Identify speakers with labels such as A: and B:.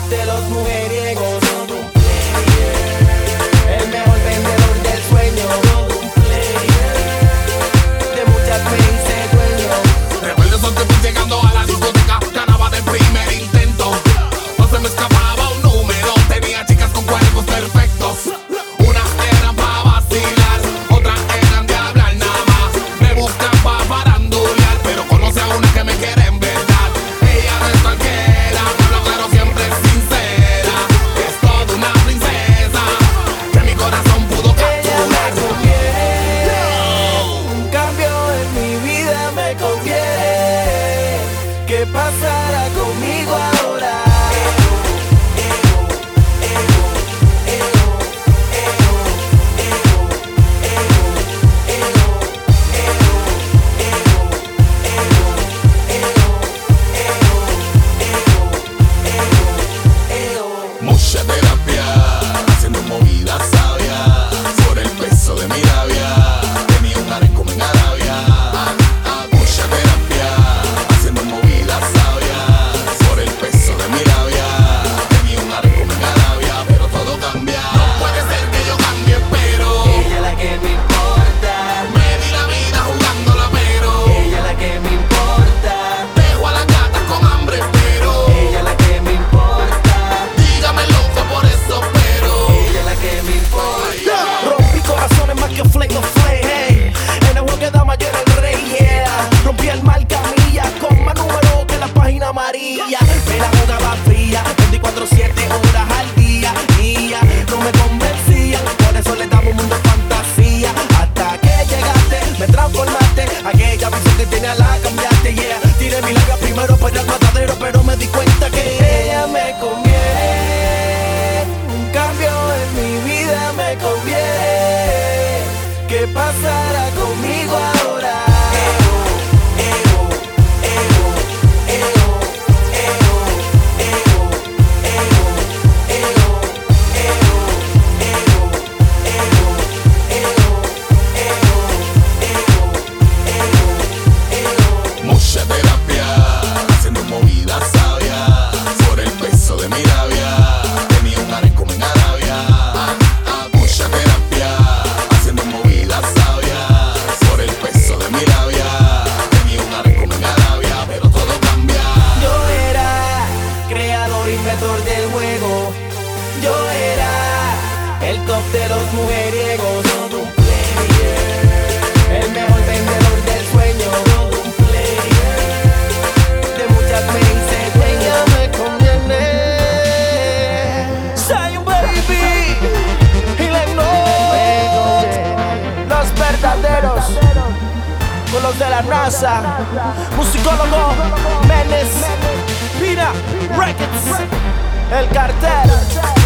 A: top de los mujeriegos. Todo un player, el mejor vendedor del sueño. Todo un player, de muchas me hice dueño.
B: Recuerdo esos tiempos llegando a la discoteca, ganaba de primer intento. No se me escapaba un número, tenía chicas con cuerpos perfectos. Unas eran pa' vacilar, otras eran de hablar nada más. Me buscan pa' farandulear, pero conoce a una que me quiere en verdad. Ella no es cualquiera, me habla claro, siempre es sincera. Es toda una princesa que mi corazón pudo
A: Ella me
B: capturar.
A: conviene, un cambio en mi vida me conviene. ¿Qué pasará conmigo ahora?
B: Mucha terapia, haciendo movidas sabias por el peso de mi labia. Tenía un harén como en Arabia. Mucha terapia, haciendo movidas sabias por el peso de mi labia. Tenía un harén como en Arabia, pero todo cambia. No puede ser que yo cambie, pero
A: Ella es la que me importa,
B: me di la vida jugándola, pero
A: ella es la que me importa,
B: dejo a las gatas con hambre, pero
A: ella es la que me importa,
B: dígame loco por eso, pero
A: ella es la que me importa. Rompí corazones más que Flake of Flay, hey. En el juego que dama yo era el rey, yeah. Rompí el marcamilla con más números que la página amarilla. Me la jugaba fría, 24/7 horas al día. Y ya no me convencía, por eso le daba un mundo de fantasía. Hasta que llegaste, me transformaste. Aquella visión que tenía la cambiaste, yeah. Tiré mi larga primero para el matadero, pero me di cuenta que ella me conviene. Un cambio en mi vida me conviene. ¿Qué pasará conmigo ahora?
B: mucha terapia, haciendo movidas sabias por el peso de mi labia. Tenía un harén como en Arabia. Mucha terapia, haciendo movidas sabias por el peso de mi labia. Tenía un harén como en Arabia, pero todo cambia.
A: Yo era creador, inventor del juego. Yo era el top de los mujeriegos. Todo un player, el mejor vendedor del sueño. Todo un player, de muchas me hice dueña, me conviene. Soy un baby y le los verdaderos, con los de la NASA, musicólogo Menes, Pina Records, el cartel.